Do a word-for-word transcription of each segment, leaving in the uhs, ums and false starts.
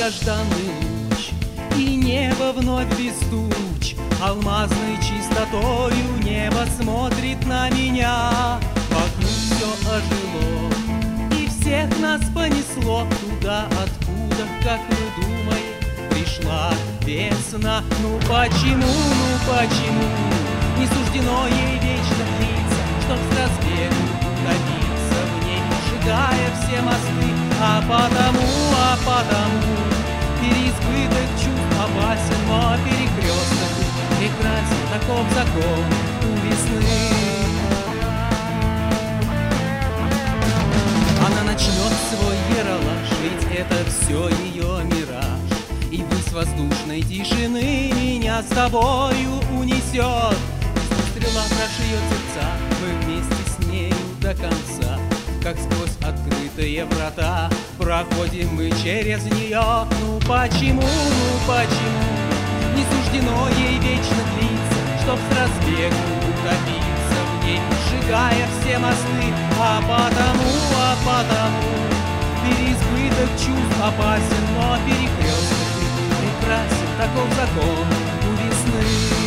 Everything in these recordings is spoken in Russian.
долгожданный луч, и небо вновь без туч. Алмазной чистотою небо смотрит на меня. Вокруг все ожило, и всех нас понесло туда, откуда, как мы думаем, пришла весна. Ну почему, ну почему не суждено ей вечно длиться, чтоб с разбегу утопиться в ней, сжигая все мосты? А потому, а потому переизбыток чувств опасен, но перекресток прекрасен, таков закон у весны. Она начнет свой яролаж, ведь это все ее мираж, и высь воздушной тишины меня с тобою унесет. Стрела прошьет сердца, мы вместе с нею до конца, как сквозь открытые врата проходим мы через нее. Ну почему, ну почему не суждено ей вечно длиться, чтоб с разбегу утопиться в ней, сжигая все мосты? А потому, а потому переизбыток чувств опасен, но перекресток прекрасен, таков закон у весны.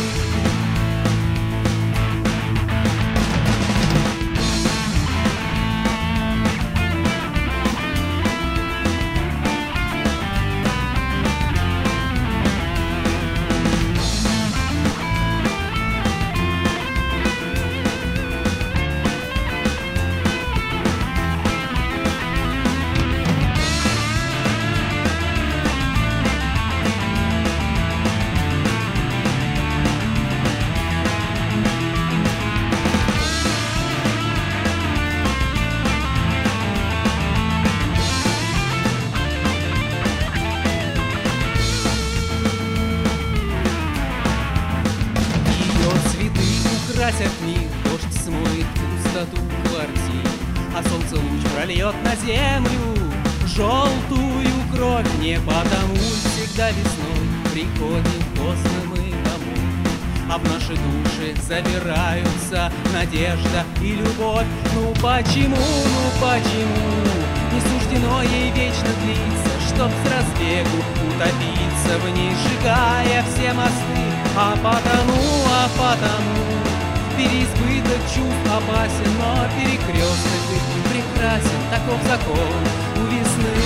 Красят мир, дождь смоет пустоту квартир, а солнце луч прольет на землю желтую кровь. Не потому всегда весной приходим поздно мы домой, а в наши души забираются надежда и любовь. Ну почему, ну почему не суждено ей вечно длиться, чтоб с разбегу утопиться в ней, сжигая все мосты? А потому, а потому переизбыток чувств опасен, но перекресток прекрасен, таков закон у весны.